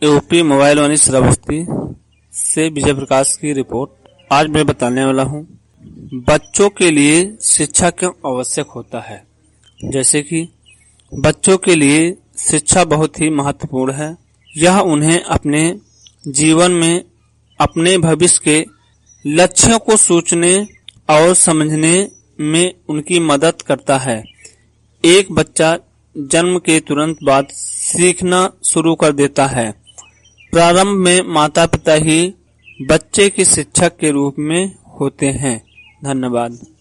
UP mobile वाणी श्रावस्ती से विजय प्रकाश की report. आज मैं बताने वाला हूँ बच्चों के लिए शिक्षा क्यों आवश्यक होता है। जैसे कि बच्चों के लिए शिक्षा बहुत ही महत्वपूर्ण है। यह उन्हें अपने जीवन में अपने भविष्य के लक्ष्यों को सोचने और समझने में उनकी मदद करता है। एक बच्चा जन्म के तुरंत बाद सीखना शुरू कर देता है। प्रारंभ में माता पिता ही बच्चे के शिक्षक के रूप में होते हैं। धन्यवाद।